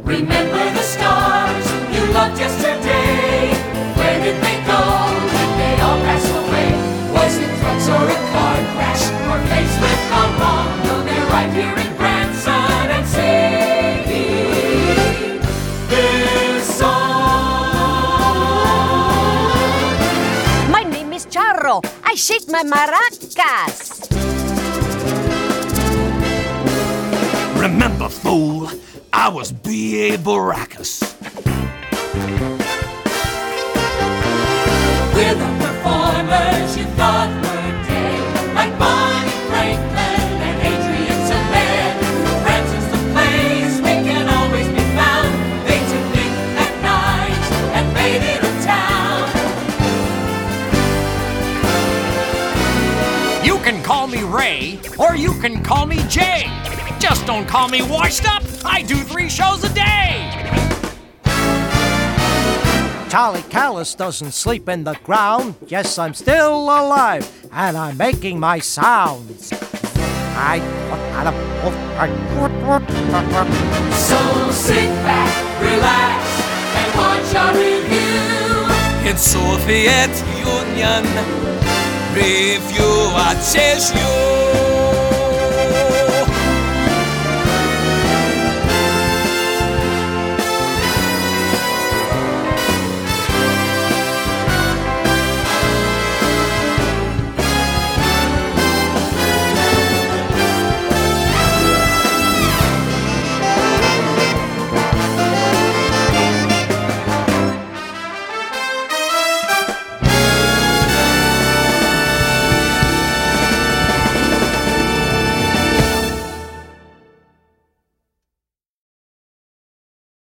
Remember the stars you loved yesterday. Where did they go? Did they all pass away? Was it drugs or a car crash? Or facelift gone wrong? No, they're right here in Branson and singing this song. My name is Charro. I shake my maracas. Remember, fool, I was B.A. Baracus. We're the performers you thought were dead, like Bonnie Franklin and Adrian Zebed. Francis the place we can always be found. They took Nick at night and made it a town. You can call me Ray, or you can call me Jay. Just don't call me washed up. I do 3 shows a day. Charlie Callis doesn't sleep in the ground. Yes, I'm still alive, and I'm making my sounds. So sit back, relax, and watch our review. It's Soviet Union Review. I chase you.